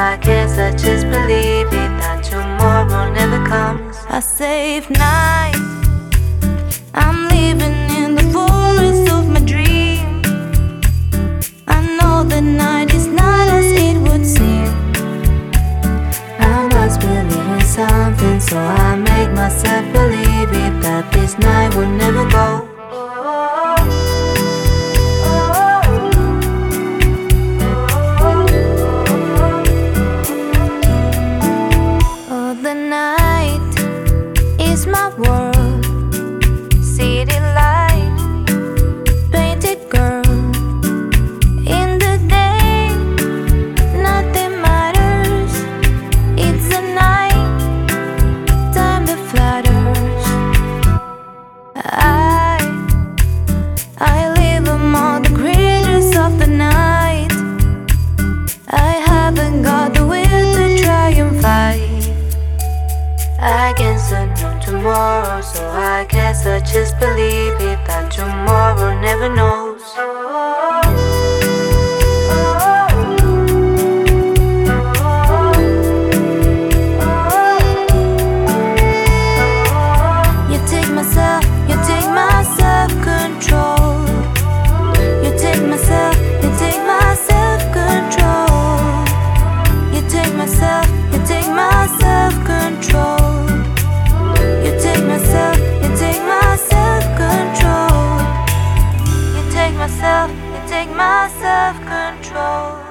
I guess I just believe it that tomorrow never comes. I save night, I'm living in the forest of my dream. I know the night is not as it would seem. I must believe in something, so I make myself believe it that this night will never go. Oh, the night is my world. City light, painted girl. In the day, nothing matters. It's the night time that flatters. I live among the creatures of the night. I haven't got the will to try and fight. I guess I know tomorrow, so I guess I just believe it that tomorrow never knows. You take myself, you take my self-control. You take myself, you take my self-control. You take myself, you take my self-control. You take myself, you take my self-control. You take myself, you take my self-control.